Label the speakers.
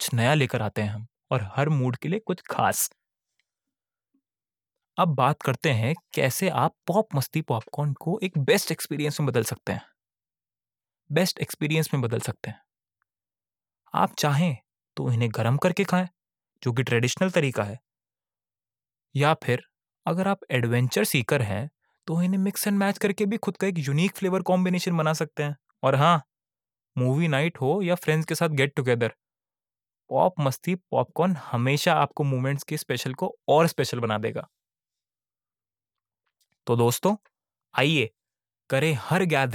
Speaker 1: कुछ नया लेकर आते हैं हम, और हर मूड के लिए कुछ खास। अब बात करते हैं कैसे आप पॉप मस्ती पॉपकॉर्न को एक बेस्ट एक्सपीरियंस में बदल सकते हैं। बेस्ट एक्सपीरियंस में बदल सकते हैं। आप चाहें तो इन्हें गर्म करके खाएं, जो कि ट्रेडिशनल तरीका है, या फिर अगर आप एडवेंचर सीकर हैं तो इन्हें मिक्स एंड मैच करके भी खुद का एक यूनिक फ्लेवर कॉम्बिनेशन बना सकते हैं। और हाँ, मूवी नाइट हो या फ्रेंड्स के साथ गेट टुगेदर, पॉप मस्ती पॉपकॉर्न हमेशा आपको मोमेंट्स के स्पेशल को और स्पेशल बना देगा। तो दोस्तों, आइए करें हर गैदरिंग